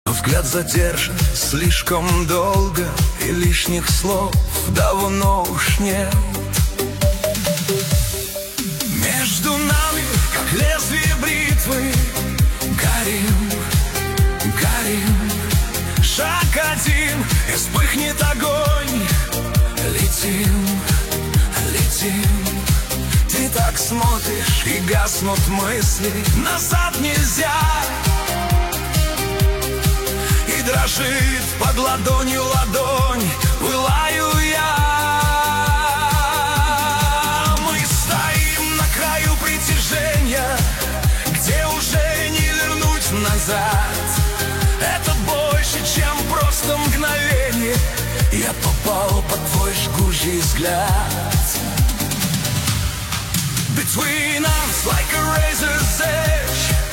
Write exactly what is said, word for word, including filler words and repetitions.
Взгляд задержан слишком долго, и лишних слов давно уж нет. Между нами, как лезвие бритвы, горим, горим. Шаг один, и вспыхнет огонь. Летим, летим. Ты так смотришь, и гаснут мысли. Назад нельзя. И дрожит под ладонью ладонь. Пылаю я. Мы стоим на краю притяжения, где уже не вернуть назад. Это больше, чем просто мгновение. Я попал под твой жгучий взгляд. Between us, like a razor's edge,